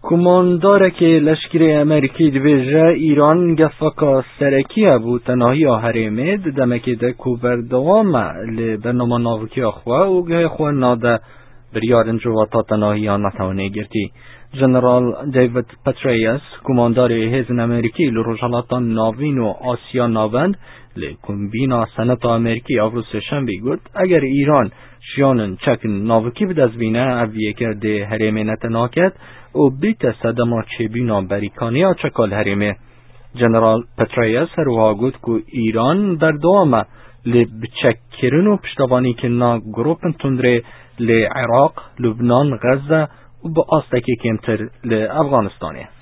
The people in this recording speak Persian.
کماندار که لشکری امریکی دویجه ایران گفکا سرکیه بود تنهایی هریمه دمکی ده کوبر دوام برنامه ناوکی خواه و گه خواه ناده بریارن جواتا تنهایی نتوانه گرتی. جنرال دیوید پتریاس کماندار هیزن امریکی لروجالاتان ناوین و آسیا ناوند لکمبینا سنت امریکی آوروس شنبه گود اگر ایران شیانن چکن ناوکی بدازبینه اویه کرده هریمه نتناکت و بیت صدما چبینا بریکانیا چکال هریمه. جنرال پتریاس هروا گود که ایران در دوامه لبچکرن و پشتوانی که نا گروپن تندره لعراق، لبنان، غزه و با آستکی کمتر لافغانستانه.